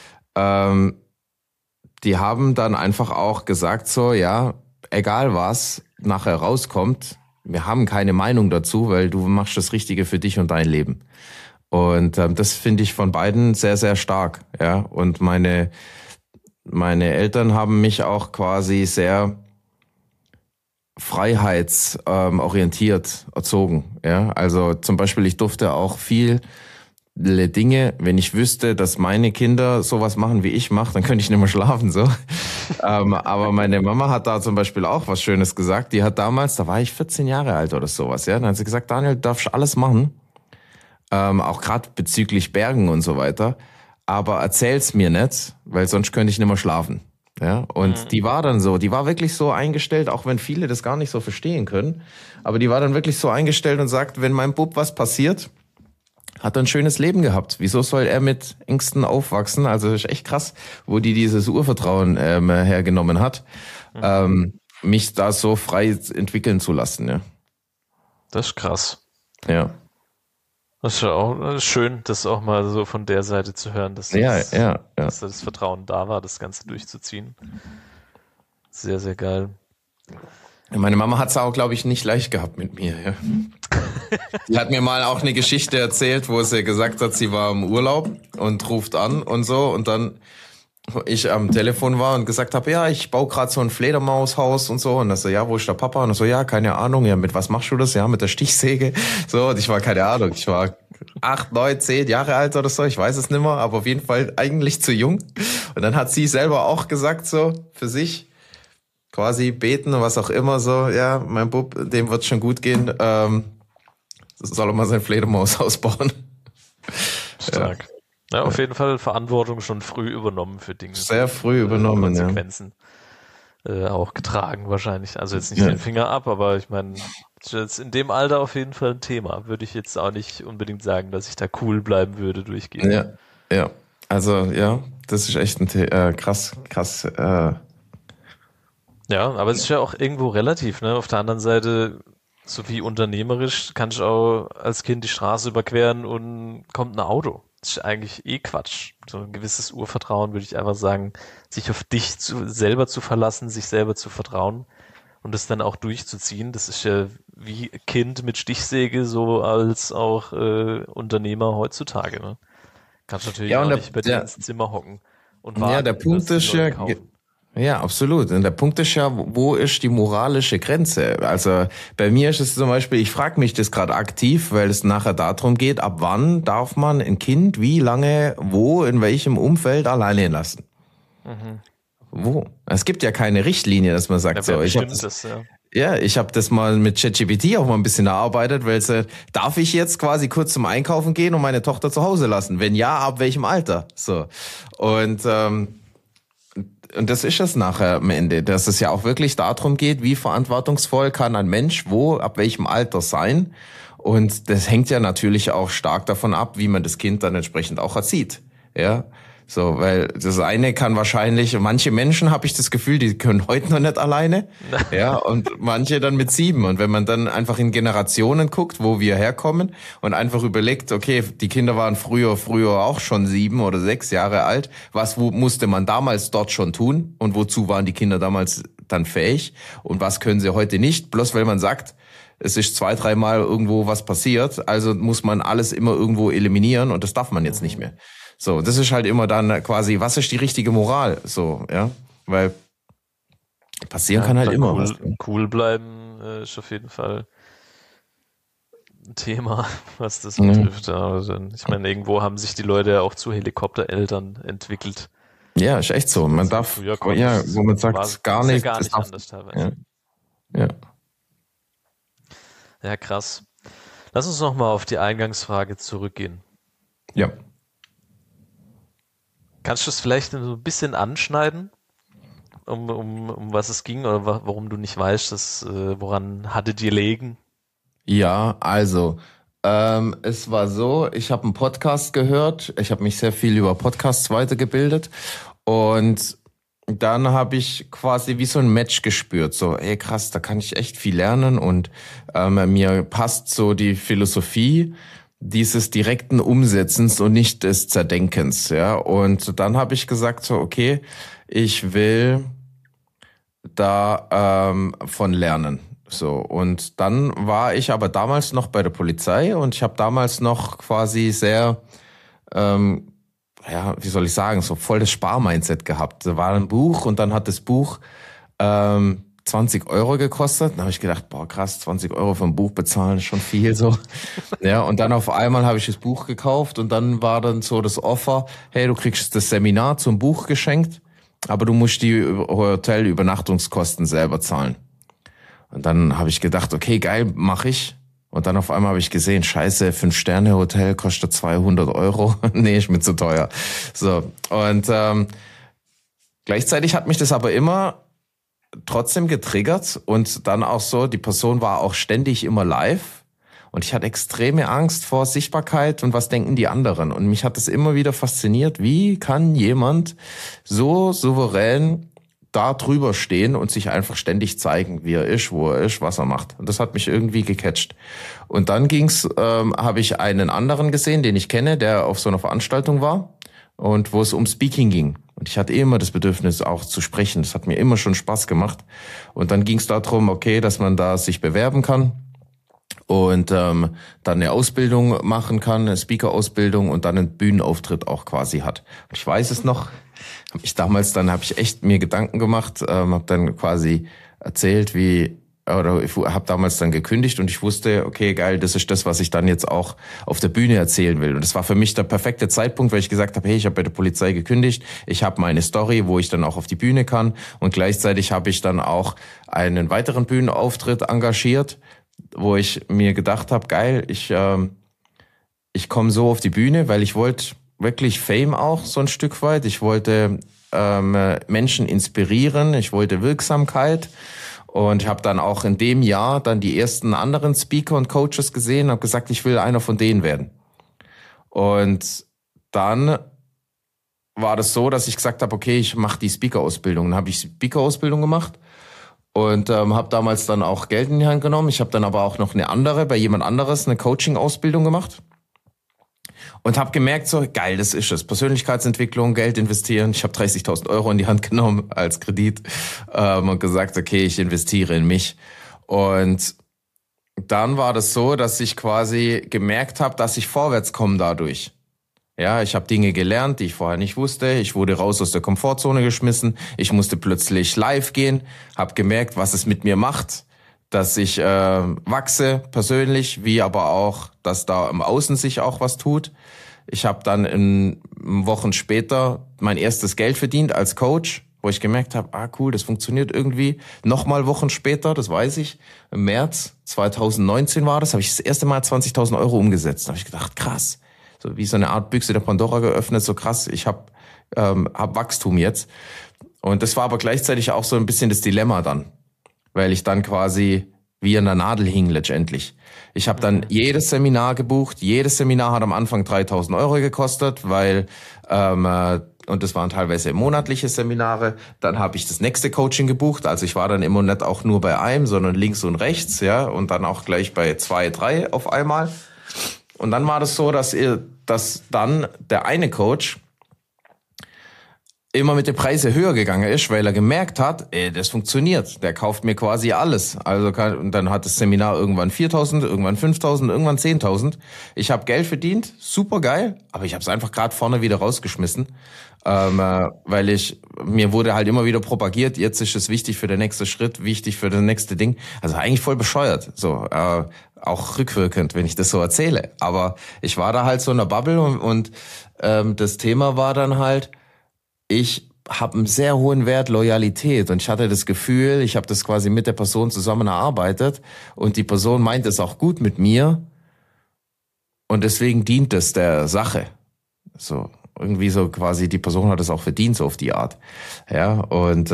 die haben dann einfach auch gesagt so, ja, egal was nachher rauskommt, wir haben keine Meinung dazu, weil du machst das Richtige für dich und dein Leben. Und das finde ich von beiden sehr, sehr stark. Ja, und meine Eltern haben mich auch quasi sehr freiheitsorientiert erzogen. Ja, also zum Beispiel, ich durfte auch viele Dinge, wenn ich wüsste, dass meine Kinder sowas machen, wie ich mache, dann könnte ich nicht mehr schlafen, so. Aber meine Mama hat da zum Beispiel auch was Schönes gesagt. Die hat damals, da war ich 14 Jahre alt oder sowas, ja. Dann hat sie gesagt, Daniel, du darfst alles machen. Auch gerade bezüglich Bergen und so weiter. Aber erzähl's mir nicht, weil sonst könnte ich nicht mehr schlafen. Ja, und die war dann so, die war wirklich so eingestellt, auch wenn viele das gar nicht so verstehen können. Aber die war dann wirklich so eingestellt und sagt, wenn meinem Bub was passiert, hat er ein schönes Leben gehabt. Wieso soll er mit Ängsten aufwachsen? Also das ist echt krass, wo die dieses Urvertrauen hergenommen hat, mich da so frei entwickeln zu lassen. Ja. Das ist krass. Ja. Das ist ja auch schön, das auch mal so von der Seite zu hören, dass dass das Vertrauen da war, das Ganze durchzuziehen. Sehr, sehr geil. Meine Mama hat es auch, glaube ich, nicht leicht gehabt mit mir. Ja. Die hat mir mal auch eine Geschichte erzählt, wo sie gesagt hat, sie war im Urlaub und ruft an und so, und dann ich am Telefon war und gesagt habe, ja, ich baue gerade so ein Fledermaushaus und so, und dann so, ja, wo ist der Papa? Und dann so, ja, keine Ahnung, ja, mit was machst du das? Ja, mit der Stichsäge. So, und ich war, keine Ahnung, ich war 8, 9, 10 Jahre alt oder so, ich weiß es nicht mehr, aber auf jeden Fall eigentlich zu jung. Und dann hat sie selber auch gesagt, so, für sich, quasi beten und was auch immer, so, ja, mein Bub, dem wird schon gut gehen, soll er mal sein Fledermaushaus bauen. Stark. Ja, auf jeden Fall Verantwortung schon früh übernommen für Dinge. Sehr früh übernommen, Konsequenzen auch getragen wahrscheinlich. Also jetzt nicht den Finger ab, aber ich meine, jetzt in dem Alter auf jeden Fall ein Thema. Würde ich jetzt auch nicht unbedingt sagen, dass ich da cool bleiben würde durchgehend. Ja. Also, ja, das ist echt ein krass. Ja, aber es ist ja auch irgendwo relativ, ne? Auf der anderen Seite, so wie unternehmerisch, kann ich auch als Kind die Straße überqueren und kommt ein Auto. Das ist eigentlich Quatsch. So ein gewisses Urvertrauen, würde ich einfach sagen, sich auf dich selber zu verlassen, sich selber zu vertrauen und das dann auch durchzuziehen. Das ist ja wie Kind mit Stichsäge, so als auch Unternehmer heutzutage, ne? Kannst natürlich auch nicht bei dir ins Zimmer hocken und warten. Ja, der Punkt ist ja, ja, absolut. Und der Punkt ist ja, wo ist die moralische Grenze? Also bei mir ist es zum Beispiel, ich frage mich das gerade aktiv, weil es nachher darum geht, ab wann darf man ein Kind wie lange, wo, in welchem Umfeld alleine lassen? Wo? Es gibt ja keine Richtlinie, dass man sagt, so. Ich habe das mal mit ChatGPT auch mal ein bisschen erarbeitet, weil darf ich jetzt quasi kurz zum Einkaufen gehen und meine Tochter zu Hause lassen? Wenn ja, ab welchem Alter? So. Und und das ist es nachher am Ende, dass es ja auch wirklich darum geht, wie verantwortungsvoll kann ein Mensch ab welchem Alter sein. Und das hängt ja natürlich auch stark davon ab, wie man das Kind dann entsprechend auch erzieht. Ja, so, weil das eine kann wahrscheinlich, manche Menschen habe ich das Gefühl, die können heute noch nicht alleine. Ja, und manche dann mit 7. Und wenn man dann einfach in Generationen guckt, wo wir herkommen und einfach überlegt, okay, die Kinder waren früher auch schon 7 oder 6 Jahre alt. Wo musste man damals dort schon tun? Und wozu waren die Kinder damals dann fähig? Und was können sie heute nicht? Bloß weil man sagt, es ist 2-3 Mal irgendwo was passiert, also muss man alles immer irgendwo eliminieren und das darf man jetzt nicht mehr. So, das ist halt immer dann quasi, was ist die richtige Moral? So, ja, weil passieren kann halt immer was. Cool bleiben ist auf jeden Fall ein Thema, was das betrifft. Also, ich meine, irgendwo haben sich die Leute ja auch zu Helikoptereltern entwickelt. Ja, ist echt so. Man darf, wo man sagt, gar nicht. Ja gar nicht anders teilweise. Ja. Ja, krass. Lass uns nochmal auf die Eingangsfrage zurückgehen. Ja. Kannst du es vielleicht so ein bisschen anschneiden, um was es ging oder warum du nicht weißt, woran hattet ihr gelegen? Ja, also es war so, ich habe einen Podcast gehört, ich habe mich sehr viel über Podcasts weitergebildet und dann habe ich quasi wie so ein Match gespürt, so ey krass, da kann ich echt viel lernen und mir passt so die Philosophie dieses direkten Umsetzens und nicht des Zerdenkens, ja. Und dann habe ich gesagt so, okay, ich will da von lernen. So, und dann war ich aber damals noch bei der Polizei und ich habe damals noch quasi sehr, wie soll ich sagen, so voll das Sparmindset gehabt. Da war ein Buch und dann hat das Buch 20 Euro gekostet. Dann habe ich gedacht, boah krass, 20 Euro für ein Buch bezahlen ist schon viel so. Ja, und dann auf einmal habe ich das Buch gekauft und dann war dann so das Offer, hey, du kriegst das Seminar zum Buch geschenkt, aber du musst die Hotelübernachtungskosten selber zahlen. Und dann habe ich gedacht, okay, geil, mache ich. Und dann auf einmal habe ich gesehen, scheiße, 5-Sterne-Hotel kostet 200 Euro. Nee, ist mir zu teuer. So, und gleichzeitig hat mich das aber immer trotzdem getriggert und dann auch so, die Person war auch ständig immer live und ich hatte extreme Angst vor Sichtbarkeit und was denken die anderen. Und mich hat das immer wieder fasziniert, wie kann jemand so souverän da drüber stehen und sich einfach ständig zeigen, wie er ist, wo er ist, was er macht. Und das hat mich irgendwie gecatcht. Und dann habe ich einen anderen gesehen, den ich kenne, der auf so einer Veranstaltung war und wo es um Speaking ging. Und ich hatte immer das Bedürfnis auch zu sprechen. Das hat mir immer schon Spaß gemacht. Und dann ging es darum, okay, dass man da sich bewerben kann und dann eine Ausbildung machen kann, eine Speaker-Ausbildung und dann einen Bühnenauftritt auch quasi hat. Und ich weiß es noch, habe ich echt mir Gedanken gemacht, habe dann quasi erzählt, ich habe damals dann gekündigt und ich wusste, okay, geil, das ist das, was ich dann jetzt auch auf der Bühne erzählen will. Und das war für mich der perfekte Zeitpunkt, weil ich gesagt habe, hey, ich habe bei der Polizei gekündigt, ich habe meine Story, wo ich dann auch auf die Bühne kann und gleichzeitig habe ich dann auch einen weiteren Bühnenauftritt engagiert, wo ich mir gedacht habe, geil, ich komme so auf die Bühne, weil ich wollte wirklich Fame auch so ein Stück weit. Ich wollte Menschen inspirieren, ich wollte Wirksamkeit. Und ich habe dann auch in dem Jahr dann die ersten anderen Speaker und Coaches gesehen und habe gesagt, ich will einer von denen werden. Und dann war das so, dass ich gesagt habe, okay, ich mache die Speaker-Ausbildung. Dann habe ich Speaker-Ausbildung gemacht und habe damals dann auch Geld in die Hand genommen. Ich habe dann aber auch noch bei jemand anderes, eine Coaching-Ausbildung gemacht. Und habe gemerkt, so geil, das ist es. Persönlichkeitsentwicklung, Geld investieren. Ich habe 30.000 Euro in die Hand genommen als Kredit und gesagt, okay, ich investiere in mich. Und dann war das so, dass ich quasi gemerkt habe, dass ich vorwärts komme dadurch. Ja, ich habe Dinge gelernt, die ich vorher nicht wusste. Ich wurde raus aus der Komfortzone geschmissen. Ich musste plötzlich live gehen, habe gemerkt, was es mit mir macht, dass ich wachse persönlich, wie aber auch, dass da im Außen sich auch was tut. Ich habe dann in Wochen später mein erstes Geld verdient als Coach, wo ich gemerkt habe, cool, das funktioniert irgendwie. Nochmal Wochen später, das weiß ich, im März 2019 war das, habe ich das erste Mal 20.000 Euro umgesetzt. Da habe ich gedacht, krass, so wie so eine Art Büchse der Pandora geöffnet, so krass, ich habe Wachstum jetzt. Und das war aber gleichzeitig auch so ein bisschen das Dilemma dann, weil ich dann quasi wie an der Nadel hing letztendlich. Ich habe dann jedes Seminar gebucht. Jedes Seminar hat am Anfang 3.000 Euro gekostet, weil und das waren teilweise monatliche Seminare. Dann habe ich das nächste Coaching gebucht. Also ich war dann immer nicht auch nur bei einem, sondern links und rechts, ja, und dann auch gleich bei 2, 3 auf einmal. Und dann war das so, dass dann der eine Coach immer mit den Preisen höher gegangen ist, weil er gemerkt hat, das funktioniert. Der kauft mir quasi alles. Und dann hat das Seminar irgendwann 4.000, irgendwann 5.000, irgendwann 10.000. Ich habe Geld verdient, super geil, aber ich habe es einfach gerade vorne wieder rausgeschmissen, weil mir wurde halt immer wieder propagiert, jetzt ist es wichtig für den nächsten Schritt, wichtig für das nächste Ding. Also eigentlich voll bescheuert, so auch rückwirkend, wenn ich das so erzähle. Aber ich war da halt so in der Bubble und das Thema war dann halt, ich habe einen sehr hohen Wert Loyalität und ich hatte das Gefühl, ich habe das quasi mit der Person zusammen erarbeitet und die Person meint es auch gut mit mir und deswegen dient es der Sache. So irgendwie so quasi, die Person hat es auch verdient, so auf die Art. Ja, und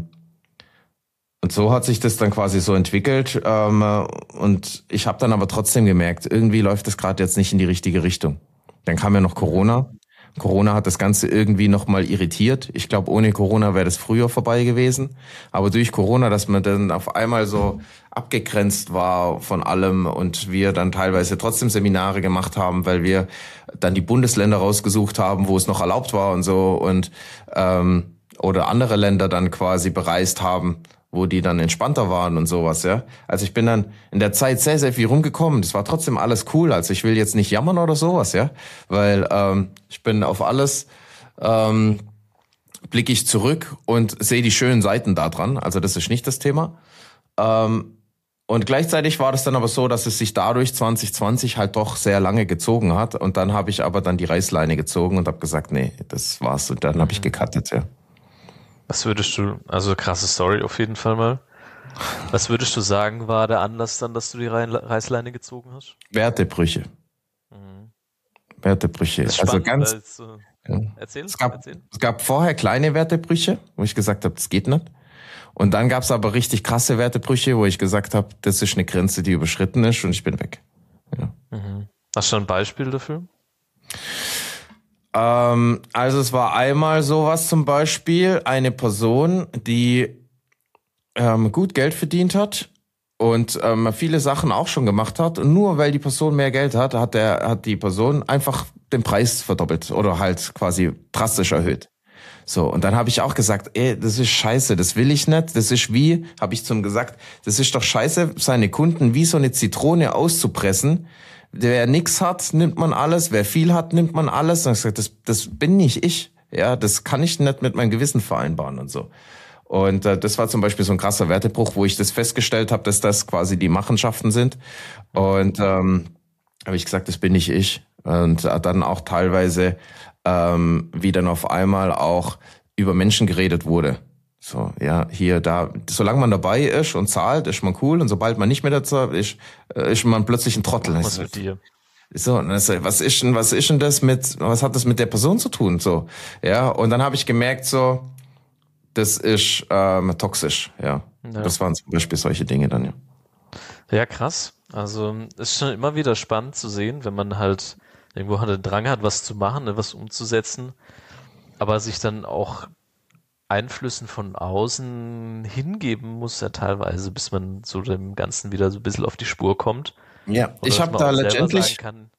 so hat sich das dann quasi so entwickelt und ich habe dann aber trotzdem gemerkt, irgendwie läuft das gerade jetzt nicht in die richtige Richtung. Dann kam ja noch Corona. Corona hat das Ganze irgendwie nochmal irritiert. Ich glaube, ohne Corona wäre das früher vorbei gewesen. Aber durch Corona, dass man dann auf einmal so abgegrenzt war von allem und wir dann teilweise trotzdem Seminare gemacht haben, weil wir dann die Bundesländer rausgesucht haben, wo es noch erlaubt war und so und oder andere Länder dann quasi bereist haben, wo die dann entspannter waren und sowas, ja. Also ich bin dann in der Zeit sehr, sehr viel rumgekommen. Das war trotzdem alles cool. Also ich will jetzt nicht jammern oder sowas, ja. Weil ich bin auf alles blicke ich zurück und sehe die schönen Seiten da dran. Also das ist nicht das Thema. Und gleichzeitig war das dann aber so, dass es sich dadurch 2020 halt doch sehr lange gezogen hat. Und dann habe ich aber dann die Reißleine gezogen und habe gesagt, nee, das war's. Und dann habe ich gecuttet, ja. Was würdest du, also krasse Story auf jeden Fall mal. Was würdest du sagen, war der Anlass dann, dass du die Reißleine gezogen hast? Wertebrüche. Wertebrüche. Das ist also spannend, ganz. ja. Ja. Erzähl. Es gab vorher kleine Wertebrüche, wo ich gesagt habe, das geht nicht. Und dann gab es aber richtig krasse Wertebrüche, wo ich gesagt habe, das ist eine Grenze, die überschritten ist und ich bin weg. Ja. Hast du ein Beispiel dafür? Also es war einmal sowas zum Beispiel, eine Person, die gut Geld verdient hat und viele Sachen auch schon gemacht hat. Und nur weil die Person mehr Geld hat, hat die Person einfach den Preis verdoppelt oder halt quasi drastisch erhöht. So, und dann habe ich auch gesagt, das ist scheiße, das will ich nicht. Das ist wie, habe ich zum gesagt, das ist doch scheiße, seine Kunden wie so eine Zitrone auszupressen. Wer nix hat, nimmt man alles. Wer viel hat, nimmt man alles. Und ich gesagt, das bin nicht ich. Ja, das kann ich nicht mit meinem Gewissen vereinbaren und so. Und das war zum Beispiel so ein krasser Wertebruch, wo ich das festgestellt habe, dass das quasi die Machenschaften sind. Und habe ich gesagt, das bin nicht ich. Und dann auch teilweise, wie dann auf einmal auch über Menschen geredet wurde. So, ja, hier, da, solange man dabei ist und zahlt, ist man cool. Und sobald man nicht mehr dazu ist man plötzlich ein Trottel. Was mit dir? So, was ist denn das was hat das mit der Person zu tun? So, ja, und dann habe ich gemerkt, so, das ist toxisch, ja. Das waren zum Beispiel solche Dinge dann, ja. Ja, krass. Also, es ist schon immer wieder spannend zu sehen, wenn man halt irgendwo den Drang hat, was zu machen, was umzusetzen, aber sich dann auch Einflüssen von außen hingeben muss ja teilweise, bis man so dem Ganzen wieder so ein bisschen auf die Spur kommt. Ja, ich habe da letztendlich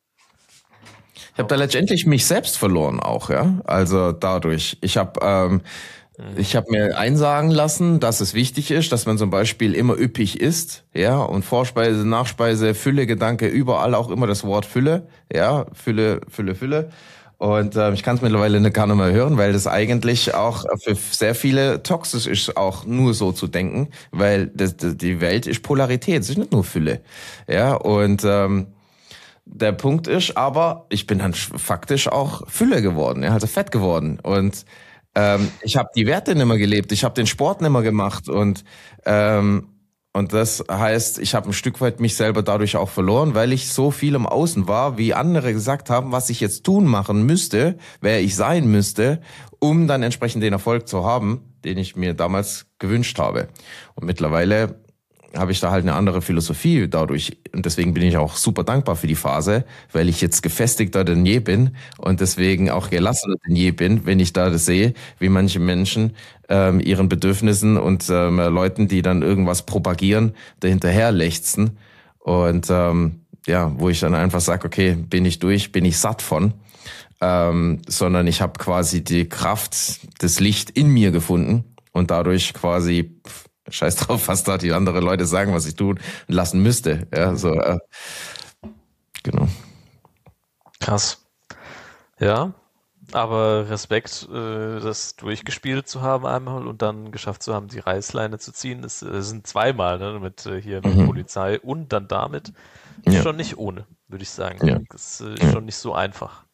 mich selbst verloren auch, ja. Also dadurch. Ich habe mir einsagen lassen, dass es wichtig ist, dass man zum Beispiel immer üppig isst, ja, und Vorspeise, Nachspeise, Fülle, Gedanke, überall auch immer das Wort Fülle, ja, Fülle, Fülle, Fülle. Und ich kann es mittlerweile gar nicht mehr hören, weil das eigentlich auch für sehr viele toxisch ist, auch nur so zu denken, weil die Welt ist Polarität, es ist nicht nur Fülle. Ja, und der Punkt ist aber, ich bin dann faktisch auch Fülle geworden, ja, also fett geworden. Und ich habe die Werte nicht mehr gelebt, ich habe den Sport nicht mehr gemacht und das heißt, ich habe ein Stück weit mich selber dadurch auch verloren, weil ich so viel im Außen war, wie andere gesagt haben, was ich jetzt machen müsste, wer ich sein müsste, um dann entsprechend den Erfolg zu haben, den ich mir damals gewünscht habe. Und mittlerweile habe ich da halt eine andere Philosophie dadurch. Und deswegen bin ich auch super dankbar für die Phase, weil ich jetzt gefestigter denn je bin und deswegen auch gelassener denn je bin, wenn ich da das sehe, wie manche Menschen ihren Bedürfnissen und Leuten, die dann irgendwas propagieren, dahinterher lechzen. Und wo ich dann einfach sage, okay, bin ich durch, bin ich satt von. Sondern ich habe quasi die Kraft, das Licht in mir gefunden und dadurch quasi scheiß drauf, was da die anderen Leute sagen, was ich tun lassen müsste. Ja, so, genau. Krass. Ja, aber Respekt, das durchgespielt zu haben einmal und dann geschafft zu haben, die Reißleine zu ziehen. Das sind zweimal, ne, mit Polizei und dann damit. Ist schon nicht ohne, würde ich sagen. Ja. Das ist schon nicht so einfach.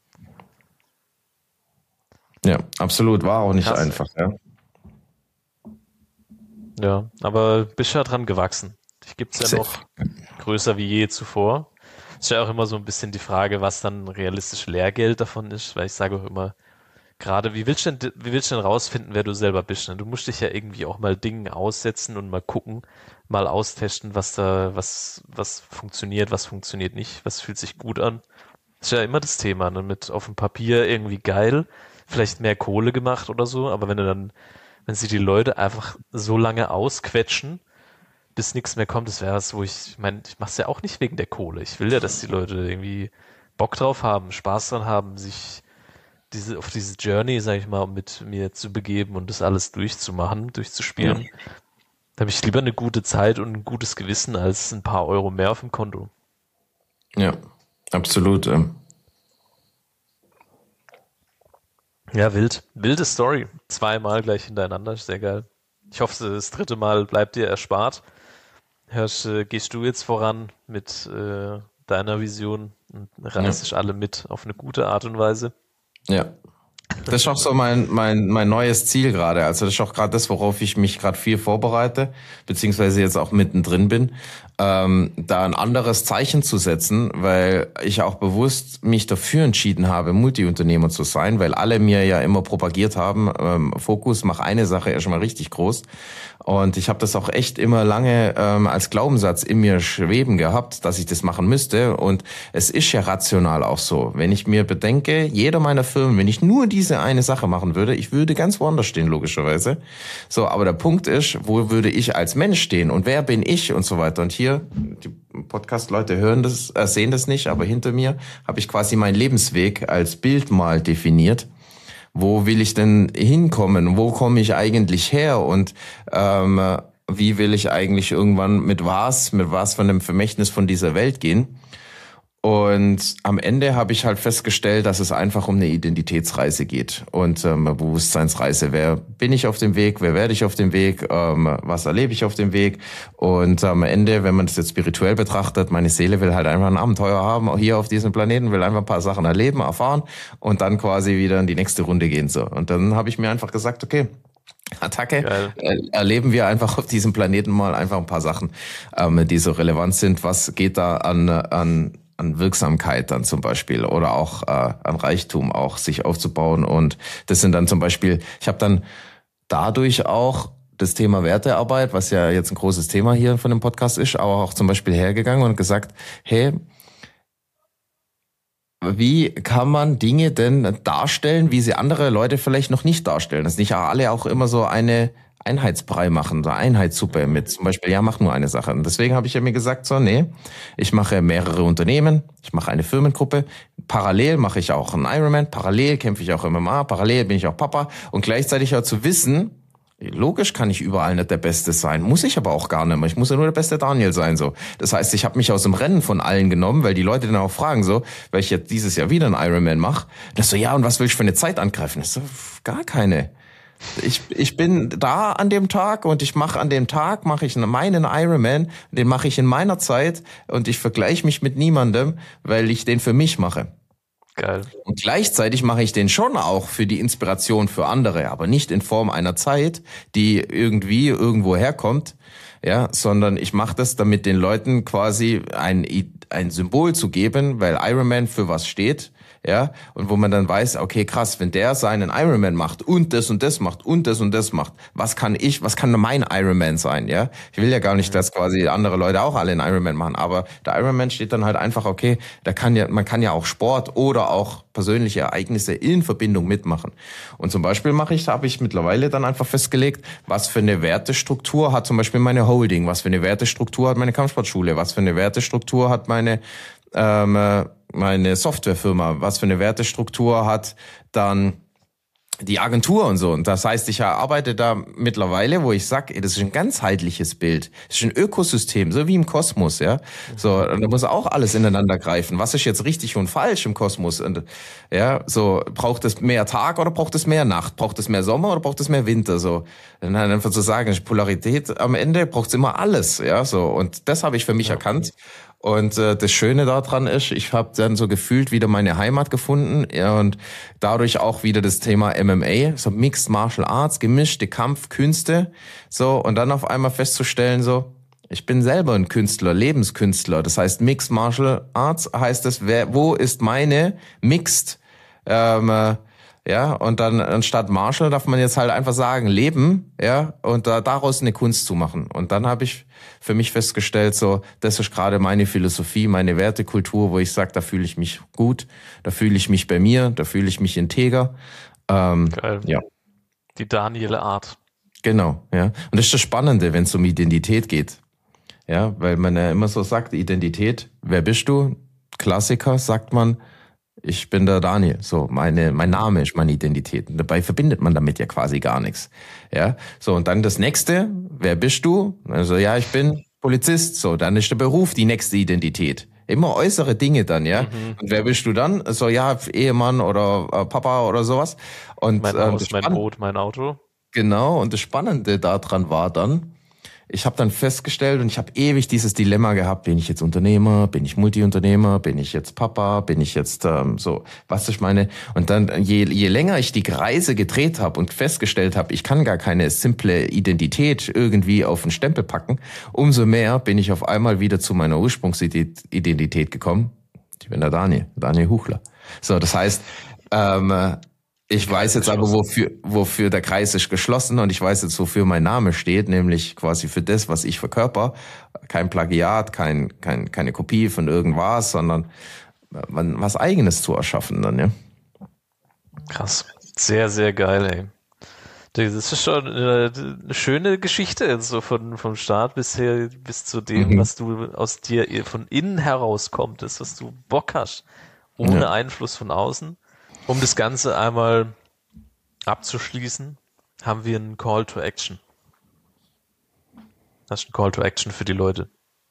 Ja, absolut. War auch nicht Krass. einfach, ja. Ja, aber bist ja dran gewachsen. Ich gibt's ja Safe. noch größer wie je zuvor. Ist ja auch immer so ein bisschen die Frage, was dann realistisch Lehrgeld davon ist, weil ich sage auch immer, gerade wie willst du denn rausfinden, wer du selber bist? Ne? Du musst dich ja irgendwie auch mal Dingen aussetzen und mal gucken, mal austesten, was funktioniert, was funktioniert nicht, was fühlt sich gut an. Das ist ja immer das Thema, ne? Mit auf dem Papier irgendwie geil, vielleicht mehr Kohle gemacht oder so, aber wenn sie die Leute einfach so lange ausquetschen, bis nichts mehr kommt, das wäre was, wo ich mach's ja auch nicht wegen der Kohle. Ich will ja, dass die Leute irgendwie Bock drauf haben, Spaß dran haben, sich auf diese Journey, sag ich mal, mit mir zu begeben und das alles durchzuspielen. Da habe ich lieber eine gute Zeit und ein gutes Gewissen als ein paar Euro mehr auf dem Konto. Ja, absolut. Ja, wild. Wilde Story. Zweimal gleich hintereinander, sehr geil. Ich hoffe, das dritte Mal bleibt dir erspart. Gehst du jetzt voran mit deiner Vision und reißt dich alle mit auf eine gute Art und Weise? Ja. Das ist auch so mein neues Ziel gerade. Also das ist auch gerade das, worauf ich mich gerade viel vorbereite, beziehungsweise jetzt auch mittendrin bin, da ein anderes Zeichen zu setzen, weil ich auch bewusst mich dafür entschieden habe, Multiunternehmer zu sein, weil alle mir ja immer propagiert haben, Fokus, mach eine Sache erstmal richtig groß. Und ich habe das auch echt immer lange als Glaubenssatz in mir schweben gehabt, dass ich das machen müsste. Und es ist ja rational auch so. Wenn ich mir bedenke, jeder meiner Firmen, wenn ich nur diese eine Sache machen würde, ich würde ganz woanders stehen, logischerweise. So, aber der Punkt ist, wo würde ich als Mensch stehen und wer bin ich und so weiter. Und hier, die Podcast-Leute hören das, sehen das nicht, aber hinter mir habe ich quasi meinen Lebensweg als Bild mal definiert. Wo will ich denn hinkommen? Wo komme ich eigentlich her? Und wie will ich eigentlich irgendwann mit was von dem Vermächtnis von dieser Welt gehen? Und am Ende habe ich halt festgestellt, dass es einfach um eine Identitätsreise geht und Bewusstseinsreise. Wer bin ich auf dem Weg? Wer werde ich auf dem Weg? Was erlebe ich auf dem Weg? Und am Ende, wenn man das jetzt spirituell betrachtet, meine Seele will halt einfach ein Abenteuer haben, auch hier auf diesem Planeten, will einfach ein paar Sachen erleben, erfahren und dann quasi wieder in die nächste Runde gehen. So. Und dann habe ich mir einfach gesagt, okay, Attacke, erleben wir einfach auf diesem Planeten mal einfach ein paar Sachen, die so relevant sind. Was geht da an Wirksamkeit dann zum Beispiel oder auch an Reichtum auch sich aufzubauen. Und das sind dann zum Beispiel, ich habe dann dadurch auch das Thema Wertearbeit, was ja jetzt ein großes Thema hier von dem Podcast ist, aber auch zum Beispiel hergegangen und gesagt, hey, wie kann man Dinge denn darstellen, wie sie andere Leute vielleicht noch nicht darstellen? Dass nicht alle auch immer so eine Einheitsbrei machen, so Einheitssuppe mit zum Beispiel, ja, mach nur eine Sache. Und deswegen habe ich ja mir gesagt, so, nee, ich mache mehrere Unternehmen, ich mache eine Firmengruppe, parallel mache ich auch einen Ironman, parallel kämpfe ich auch MMA, parallel bin ich auch Papa und gleichzeitig auch zu wissen, logisch kann ich überall nicht der Beste sein, muss ich aber auch gar nicht mehr. Ich muss ja nur der beste Daniel sein, so. Das heißt, ich habe mich aus dem Rennen von allen genommen, weil die Leute dann auch fragen, so, weil ich jetzt dieses Jahr wieder einen Ironman mache. Das so, ja, und was will ich für eine Zeit angreifen? Das so, gar keine. Ich bin da an dem Tag und ich mache an dem Tag meinen Ironman, den mache ich in meiner Zeit und ich vergleiche mich mit niemandem, weil ich den für mich mache. Geil. Und gleichzeitig mache ich den schon auch für die Inspiration für andere, aber nicht in Form einer Zeit, die irgendwie irgendwo herkommt, ja, sondern ich mache das, damit den Leuten quasi ein Symbol zu geben, weil Ironman für was steht, ja, und wo man dann weiß, okay, krass, wenn der seinen Ironman macht und das macht und das macht, was kann mein Ironman sein, ja? Ich will ja gar nicht, dass quasi andere Leute auch alle einen Ironman machen, aber der Ironman steht dann halt einfach, okay, man kann ja auch Sport oder auch persönliche Ereignisse in Verbindung mitmachen. Und zum Beispiel habe ich mittlerweile dann einfach festgelegt, was für eine Wertestruktur hat zum Beispiel meine Holding, was für eine Wertestruktur hat meine Kampfsportschule, was für eine Wertestruktur hat meine Softwarefirma, was für eine Wertestruktur hat dann die Agentur und so. Und das heißt, ich arbeite da mittlerweile, wo ich sage, das ist ein ganzheitliches Bild. Das ist ein Ökosystem, so wie im Kosmos, ja. So, und da muss auch alles ineinander greifen. Was ist jetzt richtig und falsch im Kosmos? Und ja, so, braucht es mehr Tag oder braucht es mehr Nacht? Braucht es mehr Sommer oder braucht es mehr Winter? So, dann halt einfach zu sagen, Polarität am Ende braucht es immer alles, ja, so. Und das habe ich für mich erkannt. Und das Schöne daran ist, ich habe dann so gefühlt wieder meine Heimat gefunden, ja, und dadurch auch wieder das Thema MMA, so Mixed Martial Arts, gemischte Kampfkünste, so, und dann auf einmal festzustellen, so, ich bin selber ein Künstler, Lebenskünstler. Das heißt, Mixed Martial Arts heißt es, wo ist meine Mixed, ja, und dann anstatt Martial darf man jetzt halt einfach sagen, Leben, ja, und daraus eine Kunst zu machen. Und dann habe ich für mich festgestellt, so, das ist gerade meine Philosophie, meine Wertekultur, wo ich sage, da fühle ich mich gut, da fühle ich mich bei mir, da fühle ich mich integer. Geil. Ja. Die Daniel-Art. Genau, ja. Und das ist das Spannende, wenn es um Identität geht. Ja, weil man ja immer so sagt, Identität, wer bist du? Klassiker, sagt man, ich bin der Daniel, so, mein Name ist meine Identität. Und dabei verbindet man damit ja quasi gar nichts. Ja, so, und dann das nächste, wer bist du? Also, ja, ich bin Polizist, so, dann ist der Beruf die nächste Identität. Immer äußere Dinge dann, ja. Und wer bist du dann? So, ja, Ehemann oder Papa oder sowas. Und mein Haus, mein Boot, mein Auto. Genau, und das Spannende daran war dann, ich habe dann festgestellt und ich habe ewig dieses Dilemma gehabt, bin ich jetzt Unternehmer, bin ich Multiunternehmer, bin ich jetzt Papa, bin ich jetzt so, was ich meine. Und dann, je länger ich die Kreise gedreht habe und festgestellt habe, ich kann gar keine simple Identität irgendwie auf einen Stempel packen, umso mehr bin ich auf einmal wieder zu meiner Ursprungsidentität gekommen. Ich bin der Daniel Huchler. So, das heißt, ich weiß jetzt aber, wofür der Kreis ist geschlossen und ich weiß jetzt, wofür mein Name steht, nämlich quasi für das, was ich verkörper. Kein Plagiat, keine Kopie von irgendwas, sondern was Eigenes zu erschaffen dann, ja. Krass. Sehr, sehr geil, ey. Das ist schon eine schöne Geschichte, so vom Start bis zu dem, was du aus dir von innen herauskommt, das, was du Bock hast, ohne Einfluss von außen. Um das Ganze einmal abzuschließen, haben wir einen Call to Action. Das ist ein Call to Action für die Leute.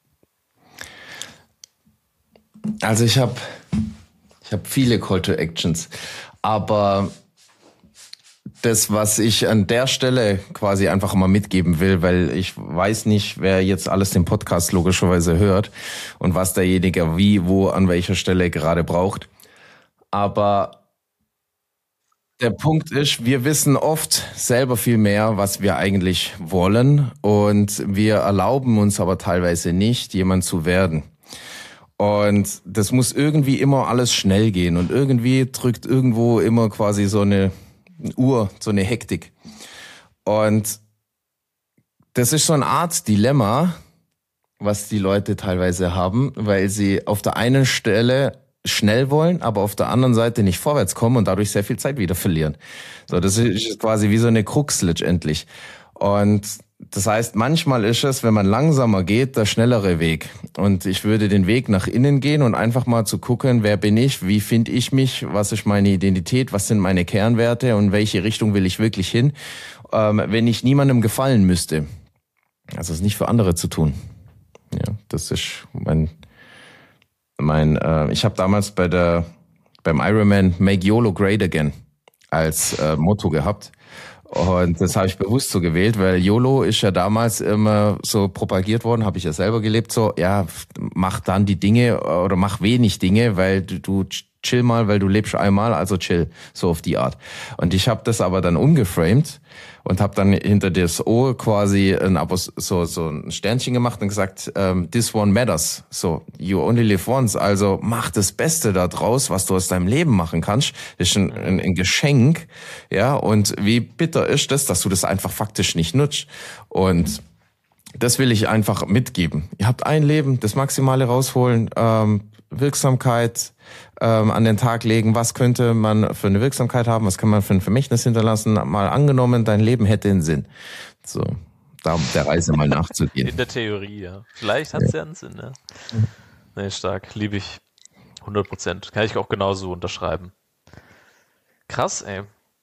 Also ich hab viele Call to Actions, aber das, was ich an der Stelle quasi einfach mal mitgeben will, weil ich weiß nicht, wer jetzt alles den Podcast logischerweise hört und was derjenige wie, wo, an welcher Stelle gerade braucht. Aber der Punkt ist, wir wissen oft selber viel mehr, was wir eigentlich wollen und wir erlauben uns aber teilweise nicht, jemand zu werden. Und das muss irgendwie immer alles schnell gehen und irgendwie drückt irgendwo immer quasi so eine Uhr, so eine Hektik. Und das ist so eine Art Dilemma, was die Leute teilweise haben, weil sie auf der einen Stelle schnell wollen, aber auf der anderen Seite nicht vorwärts kommen und dadurch sehr viel Zeit wieder verlieren. So, das ist quasi wie so eine Krux letztendlich. Und das heißt, manchmal ist es, wenn man langsamer geht, der schnellere Weg. Und ich würde den Weg nach innen gehen und einfach mal zu gucken, wer bin ich, wie finde ich mich, was ist meine Identität, was sind meine Kernwerte und welche Richtung will ich wirklich hin, wenn ich niemandem gefallen müsste. Also es ist nicht für andere zu tun. Ja, das ist ich habe damals beim Ironman Make YOLO Great Again als Motto gehabt. Und das habe ich bewusst so gewählt, weil YOLO ist ja damals immer so propagiert worden, habe ich ja selber gelebt, so, ja, mach dann die Dinge oder mach wenig Dinge, weil du chill mal, weil du lebst einmal, also chill, so auf die Art. Und ich habe das aber dann umgeframed und habe dann hinter das O quasi so ein Sternchen gemacht und gesagt, this one matters, so, you only live once, also mach das Beste da draus, was du aus deinem Leben machen kannst. Das ist ein Geschenk, ja, und wie bitter ist das, dass du das einfach faktisch nicht nutzt. Und das will ich einfach mitgeben. Ihr habt ein Leben, das Maximale rausholen, Wirksamkeit an den Tag legen. Was könnte man für eine Wirksamkeit haben? Was kann man für ein Vermächtnis hinterlassen? Mal angenommen, dein Leben hätte einen Sinn. So, da der Reise mal nachzugehen. In der Theorie, ja. Vielleicht hat es ja einen Sinn, ja. Nee, stark. Liebe ich. 100%. Kann ich auch genauso unterschreiben. Krass, ey.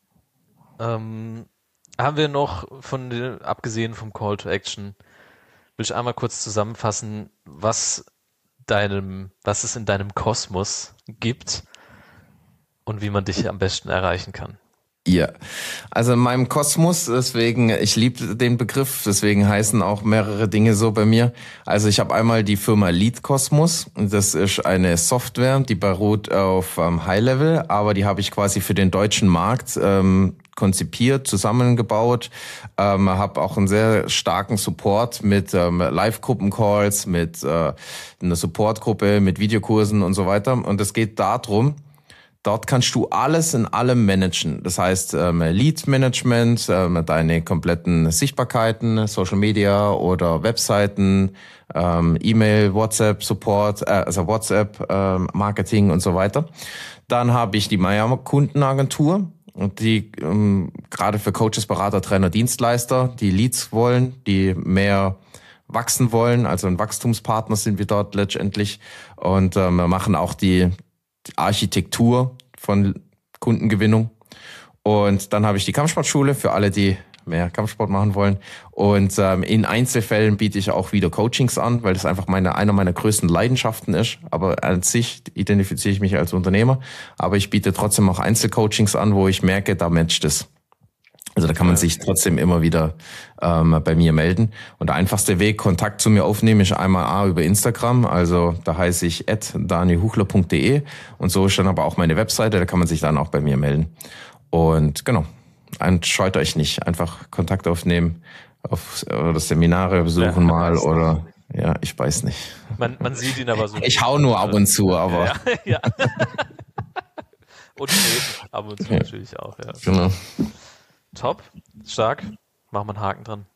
Haben wir noch abgesehen vom Call to Action, will ich einmal kurz zusammenfassen, was es in deinem Kosmos gibt und wie man dich am besten erreichen kann. Ja, also in meinem Kosmos, deswegen, ich liebe den Begriff, deswegen heißen auch mehrere Dinge so bei mir. Also ich habe einmal die Firma Lead Cosmos, das ist eine Software, die beruht auf High Level, aber die habe ich quasi für den deutschen Markt konzipiert, zusammengebaut, habe auch einen sehr starken Support mit Live-Gruppen-Calls, mit einer Supportgruppe, mit Videokursen und so weiter. Und es geht darum, dort kannst du alles in allem managen. Das heißt, Lead-Management, deine kompletten Sichtbarkeiten, Social Media oder Webseiten, E-Mail, WhatsApp, Support, also WhatsApp, Marketing und so weiter. Dann habe ich die Meier Kundenagentur. Und die gerade für Coaches, Berater, Trainer, Dienstleister, die Leads wollen, die mehr wachsen wollen, also ein Wachstumspartner sind wir dort letztendlich. Und wir machen auch die Architektur von Kundengewinnung. Und dann habe ich die Kampfsportschule für alle, die mehr Kampfsport machen wollen. Und in Einzelfällen biete ich auch wieder Coachings an, weil das einfach einer meiner größten Leidenschaften ist. Aber an sich identifiziere ich mich als Unternehmer. Aber ich biete trotzdem auch Einzelcoachings an, wo ich merke, da matcht es. Also da kann man sich trotzdem immer wieder bei mir melden. Und der einfachste Weg, Kontakt zu mir aufnehmen, ist einmal über Instagram. Also da heiße ich @danielhuchler.de. Und so ist dann aber auch meine Webseite, da kann man sich dann auch bei mir melden. Und genau. Und scheut euch nicht, einfach Kontakt aufnehmen, oder Seminare besuchen mal oder ja, ich weiß nicht. Man sieht ihn aber so. Ich hau nur ab und zu, aber. Ja. Und ab und zu natürlich auch, ja. Genau. Top, stark, machen wir einen Haken dran.